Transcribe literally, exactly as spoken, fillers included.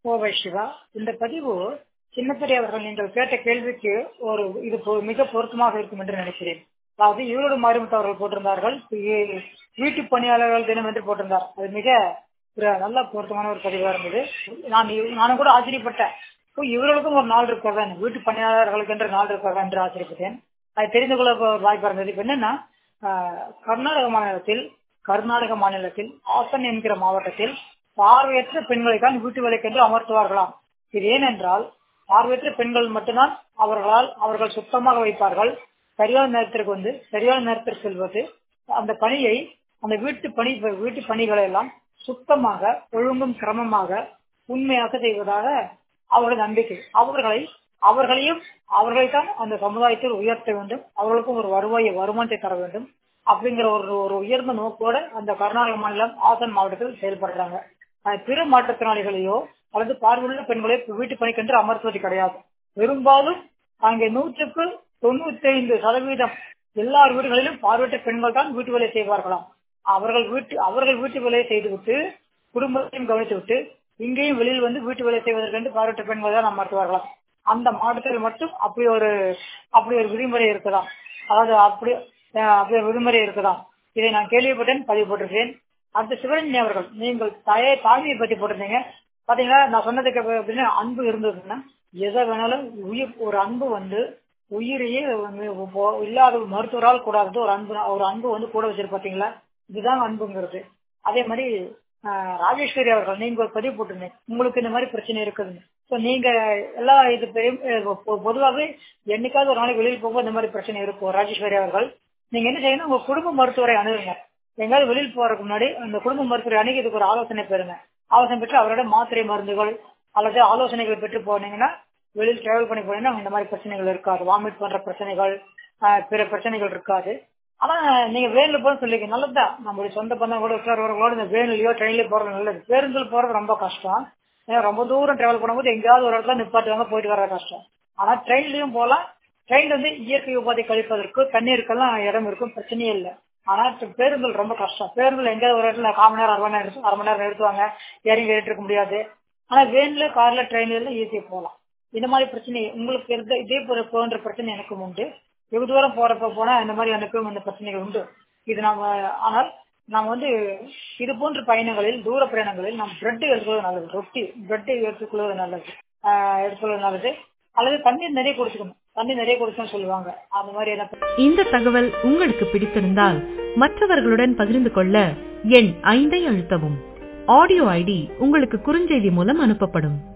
கோவை சிவா. இந்த பதிவு சின்னப்பெரிய அவர்கள் நீங்கள் கேட்ட கேள்விக்கு ஒரு இது பொ- மிக பொருத்தமாக இருக்கும் என்று நினைக்கிறேன். அதாவது ஈரோடு மாரிமுத்து அவர்கள் போட்டிருந்தார்கள், இ- வீட்டு பணியாளர்கள் தினம் என்று போட்டிருந்தார். அது மிக ஒரு நல்ல பொருத்தமான ஒரு பதிவாக இருந்தது. நான் இ- நானும் கூட ஆச்சரியப்பட்டேன். ஓ, இவர்களுக்கும் ஒரு நாள் இருக்கிறதா, வீட்டு பணியாளர்களுக்கு என்று நாள் இருக்கிறதா என்று ஆச்சரியப்பட்டேன். அது தெரிந்து கொள்ள ஒரு வாய்ப்பு இருந்தது. இப்ப என்னன்னா, ஆஹ், கர்நாடக மாநிலத்தில் கர்நாடக மாநிலத்தில் ஆசன் என்கிற மாவட்டத்தில் பார்வையற்ற பெண்களை தான் வீட்டு வேலைக்கென்று அமர்த்துவார்களாம். இது ஏனென்றால் பார்வையற்ற பெண்கள் மட்டும்தான் அவர்களால் அவர்கள் சுத்தமாக வைப்பார்கள். சரியான நேரத்திற்கு வந்து சரியான நேரத்திற்கு செல்வது, அந்த பணியை அந்த வீட்டு பணி வீட்டு பணிகளை எல்லாம் சுத்தமாக ஒழுங்கும் கிரமமாக உண்மையாக செய்வதாக அவர்கள் நம்பிக்கை. அவர்களை அவர்களையும் அவர்களைத்தான் அந்த சமுதாயத்தில் உயர்த்த வேண்டும், அவர்களுக்கும் ஒரு வருவாயை வருமானத்தை தர வேண்டும் அப்படிங்கிற ஒரு ஒரு உயர்ந்த நோக்கோட அந்த கர்நாடக மாநிலம் ஆசன் மாவட்டத்தில் செயல்படுறாங்க. அஹ் பிற மாற்றுத்திறனாளிகளையோ அல்லது பார்வையுள்ள பெண்களையோ வீட்டு பணிக்கென்று அமர்த்துவது கிடையாது. பெரும்பாலும் அங்கே நூற்றுக்கு தொண்ணூத்தி ஐந்து சதவீதம் எல்லார் வீடுகளிலும் பார்வையற்ற பெண்கள் தான் வீட்டு வேலை செய்வார்களாம். அவர்கள் வீட்டு அவர்கள் வீட்டு வேலையை செய்துவிட்டு குடும்பத்தையும் கவனித்துவிட்டு இங்கேயும் வெளியில் வந்து வீட்டு வேலை செய்வதற்கு பார்வையற்ற பெண்கள் தான் அமர்த்துவார்களாம். அந்த மாவட்டத்தில் மட்டும் அப்படி ஒரு அப்படி ஒரு விதிமுறை இருக்குதாம். அதாவது அப்படி அஹ் அப்படி ஒரு விதிமுறை இருக்குதாம். இதை நான் கேள்விப்பட்டேன், பதிவு போட்டிருக்கேன். அடுத்து சிவரஞ்சனி அவர்கள், நீங்கள் தாயை தாய்மையை பத்தி போட்டிருந்தீங்க. பாத்தீங்களா, நான் சொன்னதுக்கு அப்படின்னா அன்பு இருந்ததுன்னா எதை வேணாலும் உயிர் ஒரு அன்பு வந்து உயிரையே வந்து இப்போ இல்லாத மருத்துவரால் கூடாது ஒரு அன்பு ஒரு அன்பு வந்து கூட வச்சிரு பாத்தீங்களா, இதுதான் அன்புங்கிறது. அதே மாதிரி ஆஹ், ராஜேஸ்வரி அவர்கள் நீங்க ஒரு பதிவு போட்டிருந்தீங்க, உங்களுக்கு இந்த மாதிரி பிரச்சனை இருக்குதுன்னு. ஸோ நீங்க எல்லாம் இது பெரிய- பொ- பொதுவாகவே என்னைக்காவது ஒரு நாளைக்கு வெளியில் போகும்போது இந்த மாதிரி பிரச்சனை இருக்கும். ராஜேஸ்வரி அவர்கள், நீங்க என்ன செய்யணும், உங்க குடும்ப மருத்துவரை அணுகுங்க. எங்காவது வெளியில் போறதுக்கு முன்னாடி அந்த குடும்ப மருத்துவரை அணுகி இதுக்கு ஒரு ஆலோசனை பெறுங்க. ஆலோசனை பெற்று அவரோட மாத்திரை மருந்துகள் அல்லது ஆலோசனைகள் பெற்று போனீங்கன்னா, வெளியில் டிராவல் பண்ணி போனீங்கன்னா இந்த மாதிரி பிரச்சனைகள் இருக்காது. வாமிட் பண்ற பிரச்சனைகள், ஆஹ், பிற பிரச்சனைகள் இருக்காது. ஆனா நீங்க வேன்ல போக சொல்லிக்க நல்லதுதான். நம்மளுடைய சொந்த பந்தம் கூட உற்றார்களோட இந்த வேன்லயோ ட்ரெயின்லயோ போறது நல்லது. பேருந்தில் போறது ரொம்ப கஷ்டம். ஏன்னா ரொம்ப தூரம் டிராவல் பண்ணும்போது எங்கேயாவது ஒரு இடத்துல நிப்பாட்டுவாங்க, போயிட்டு வர கஷ்டம். ஆனா ட்ரெயின்லயும் போகலாம். ட்ரெயின் வந்து இயற்கை உபாதை கழிப்பதற்கு தண்ணீருக்கெல்லாம் இடம் இருக்கும், பிரச்சனையே இல்லை. ஆனா ட்ர- பேருந்துகள் ரொம்ப கஷ்டம். பேருந்துல எங்கேயாவது ஒரு இடத்துல கால் மணி நேரம் அரை மணி நேரம் எடுத்து- அரை மணி நேரம் நிறுத்துவாங்க, இறங்கி ஏறிட்டு இருக்க முடியாது. ஆனா வேன்ல கார்ல ட்ரெயின்ல எல்லாம் ஈஸியா போகலாம். இந்த மாதிரி பிரச்சனை உங்களுக்கு இருந்த இதே போல போன்ற பிரச்சனை எனக்கும் உண்டு. வெகு தூரம் போறப்ப போனா இந்த மாதிரி எனக்கும் இந்த பிரச்சனைகள் உண்டு. இது நாம ஆனால் நாம் வந்து இது போன்ற பயணங்களில் தூர பயணங்களில் நாம் பிரெட் எடுத்துக்கொள்வது நல்லது. ரொட்டி பிரெட் எடுத்துக்கொள்வது நல்லது. ஆஹ் எடுத்துக்கொள்வது நல்லது. அல்லது தண்ணீர் நிறைய குடிச்சுக்கணும். தண்ணீர் நிறைய குடிச்சோம்னு சொல்லுவாங்க. அந்த மாதிரி என்ன. இந்த தகவல் உங்களுக்கு பிடித்திருந்தால் மற்றவர்களுடன் பகிர்ந்து கொள்ள எண் ஐந்தை அழுத்தவும். ஆடியோ ஐடி உங்களுக்கு குறுஞ்செய்தி மூலம் அனுப்பப்படும்.